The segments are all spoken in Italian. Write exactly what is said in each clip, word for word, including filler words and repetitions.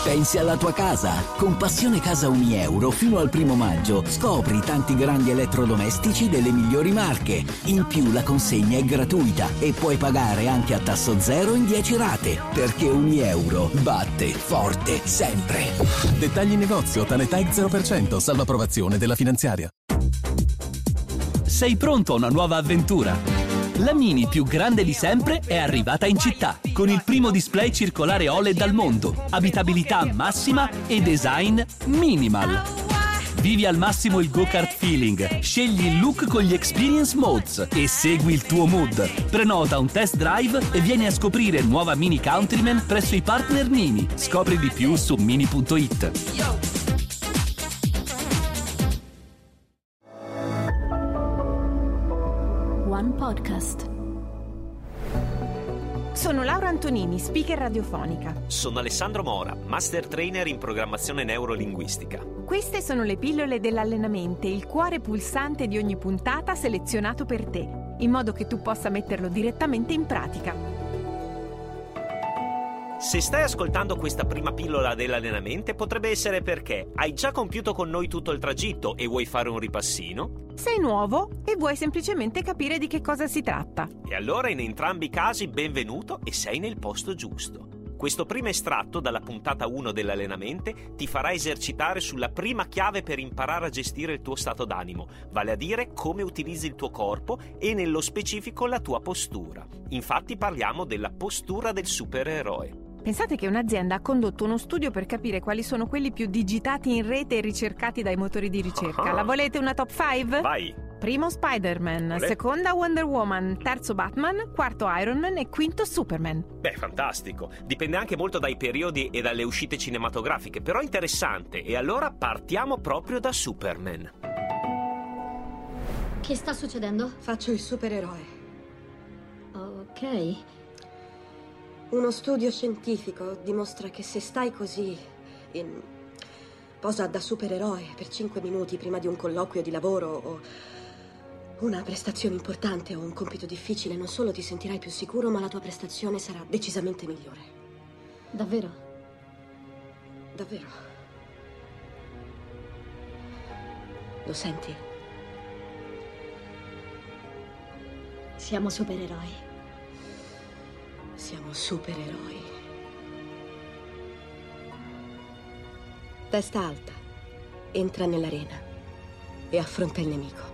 Pensi alla tua casa? Con Passione Casa Unieuro fino al primo maggio scopri tanti grandi elettrodomestici delle migliori marche. In più la consegna è gratuita e puoi pagare anche a tasso zero in dieci rate. Perché Unieuro batte forte sempre. Dettagli in negozio, Tanetag zero per cento, salvo approvazione della finanziaria. Sei pronto a una nuova avventura? La Mini più grande di sempre è arrivata in città, con il primo display circolare O L E D al mondo, abitabilità massima e design minimal. Vivi al massimo il go-kart feeling, scegli il look con gli experience modes e segui il tuo mood. Prenota un test drive e vieni a scoprire nuova Mini Countryman presso i partner Mini. Scopri di più su mini punto it. One Podcast. Sono Laura Antonini, speaker radiofonica. Sono Alessandro Mora, master trainer in programmazione neurolinguistica. Queste sono le pillole dell'allenamento, il cuore pulsante di ogni puntata selezionato per te, in modo che tu possa metterlo direttamente in pratica. Se stai ascoltando questa prima pillola dell'allenamento, potrebbe essere perché hai già compiuto con noi tutto il tragitto e vuoi fare un ripassino? Sei nuovo e vuoi semplicemente capire di che cosa si tratta. E allora in entrambi i casi benvenuto e sei nel posto giusto. Questo primo estratto dalla puntata uno dell'allenamento ti farà esercitare sulla prima chiave per imparare a gestire il tuo stato d'animo, vale a dire come utilizzi il tuo corpo e nello specifico la tua postura. Infatti parliamo della postura del supereroe. Pensate che un'azienda ha condotto uno studio per capire quali sono quelli più digitati in rete e ricercati dai motori di ricerca. Ah. La volete una top cinque? Vai! Primo Spider-Man, Olè. seconda Wonder Woman, terzo Batman, quarto Iron Man e quinto Superman. Beh, fantastico. Dipende anche molto dai periodi e dalle uscite cinematografiche, però interessante. E allora partiamo proprio da Superman. Che sta succedendo? Faccio il supereroe. Ok. Uno studio scientifico dimostra che se stai così, in posa da supereroe per cinque minuti prima di un colloquio di lavoro o una prestazione importante o un compito difficile, non solo ti sentirai più sicuro, ma la tua prestazione sarà decisamente migliore. Davvero? Davvero. Lo senti? Siamo supereroi. Siamo supereroi. Testa alta, entra nell'arena e affronta il nemico.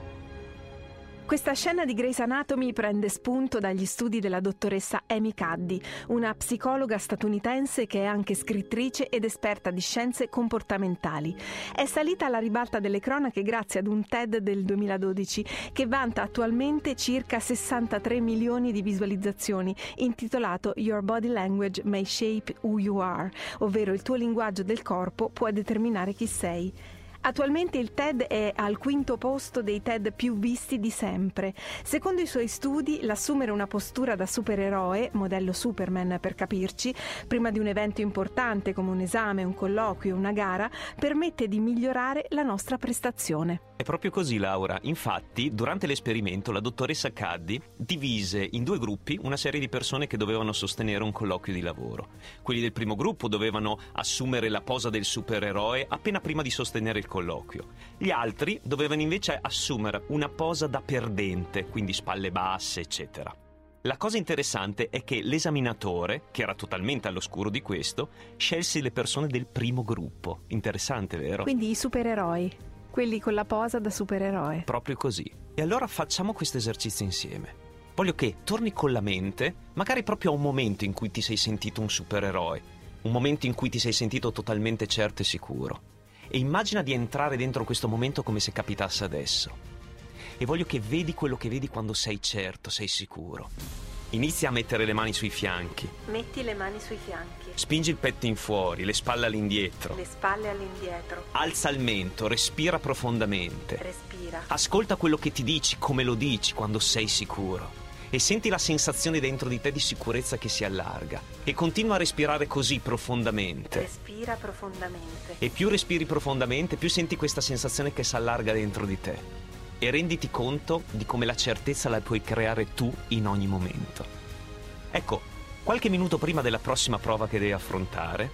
Questa scena di Grey's Anatomy prende spunto dagli studi della dottoressa Amy Cuddy, una psicologa statunitense che è anche scrittrice ed esperta di scienze comportamentali. È salita alla ribalta delle cronache grazie ad un TED del duemiladodici che vanta attualmente circa sessantatré milioni di visualizzazioni, intitolato Your Body Language May Shape Who You Are, ovvero il tuo linguaggio del corpo può determinare chi sei. Attualmente il TED è al quinto posto dei TED più visti di sempre. Secondo i suoi studi, l'assumere una postura da supereroe, modello Superman per capirci, prima di un evento importante come un esame, un colloquio, una gara, permette di migliorare la nostra prestazione. È proprio così, Laura. Infatti, durante l'esperimento, la dottoressa Cuddy divise in due gruppi una serie di persone che dovevano sostenere un colloquio di lavoro. Quelli del primo gruppo dovevano assumere la posa del supereroe appena prima di sostenere il colloquio. Gli altri dovevano invece assumere una posa da perdente, quindi spalle basse, eccetera. La cosa interessante è che l'esaminatore, che era totalmente all'oscuro di questo, scelse le persone del primo gruppo. Interessante, vero? Quindi i supereroi, quelli con la posa da supereroe. Proprio così. E allora facciamo questo esercizio insieme. Voglio che torni con la mente, magari proprio a un momento in cui ti sei sentito un supereroe, un momento in cui ti sei sentito totalmente certo e sicuro. E immagina di entrare dentro questo momento come se capitasse adesso. E voglio che vedi quello che vedi quando sei certo, sei sicuro. Inizia a mettere le mani sui fianchi. Metti le mani sui fianchi. Spingi il petto in fuori, le spalle all'indietro. Le spalle all'indietro. Alza il mento, respira profondamente. Respira. Ascolta quello che ti dici, come lo dici quando sei sicuro. E senti la sensazione dentro di te di sicurezza che si allarga. E continua a respirare così profondamente. Respira profondamente. E più respiri profondamente, più senti questa sensazione che si allarga dentro di te. E renditi conto di come la certezza la puoi creare tu in ogni momento. Ecco, qualche minuto prima della prossima prova che devi affrontare,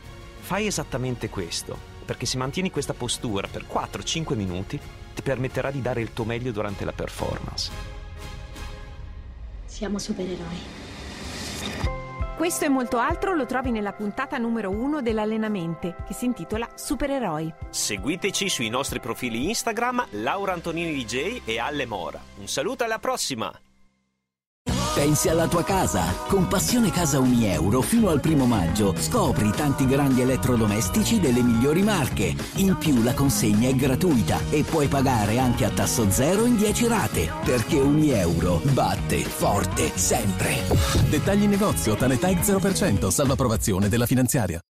Fai esattamente questo, perché se mantieni questa postura per quattro cinque minuti ti permetterà di dare il tuo meglio durante la performance. Siamo supereroi. Questo e molto altro lo trovi nella puntata numero uno dell'Allenamente, che si intitola Supereroi. Seguiteci sui nostri profili Instagram Laura Antonini D J e Alle Mora. Un saluto, alla prossima! Pensi alla tua casa? Con Passione Casa ogni euro fino al primo maggio scopri tanti grandi elettrodomestici delle migliori marche. In più la consegna è gratuita e puoi pagare anche a tasso zero in dieci rate, perché ogni euro batte forte sempre. Dettagli in negozio, Tanetech zero per cento, salvo approvazione della finanziaria.